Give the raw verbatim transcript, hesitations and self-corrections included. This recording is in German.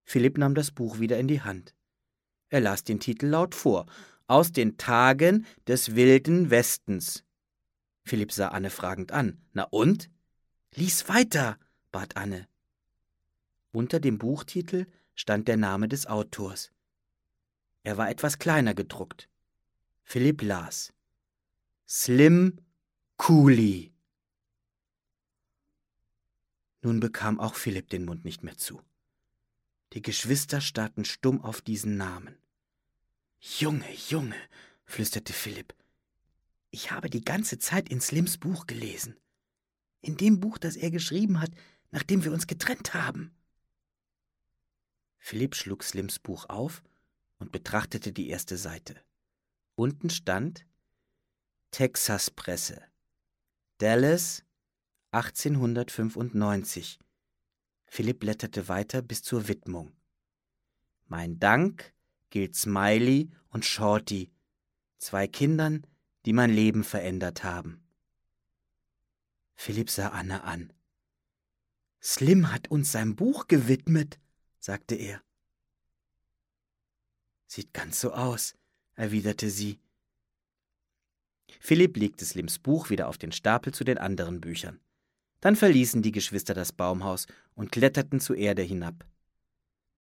Philipp nahm das Buch wieder in die Hand. Er las den Titel laut vor. »Aus den Tagen des wilden Westens«. Philipp sah Anne fragend an. »Na und?« »Lies weiter«, bat Anne. Unter dem Buchtitel stand der Name des Autors. Er war etwas kleiner gedruckt. Philipp las. »Slim Cooly«. Nun bekam auch Philipp den Mund nicht mehr zu. Die Geschwister starrten stumm auf diesen Namen. »Junge, Junge«, flüsterte Philipp, »ich habe die ganze Zeit in Slims Buch gelesen. In dem Buch, das er geschrieben hat, nachdem wir uns getrennt haben.« Philipp schlug Slims Buch auf und betrachtete die erste Seite. Unten stand Texas-Presse, Dallas, achtzehnhundertfünfundneunzig. Philipp blätterte weiter bis zur Widmung. »Mein Dank gilt Smiley und Shorty, zwei Kindern, die mein Leben verändert haben.« Philipp sah Anne an. »Slim hat uns sein Buch gewidmet«, sagte er. »Sieht ganz so aus«, erwiderte sie. Philipp legte Slims Buch wieder auf den Stapel zu den anderen Büchern. Dann verließen die Geschwister das Baumhaus und kletterten zur Erde hinab.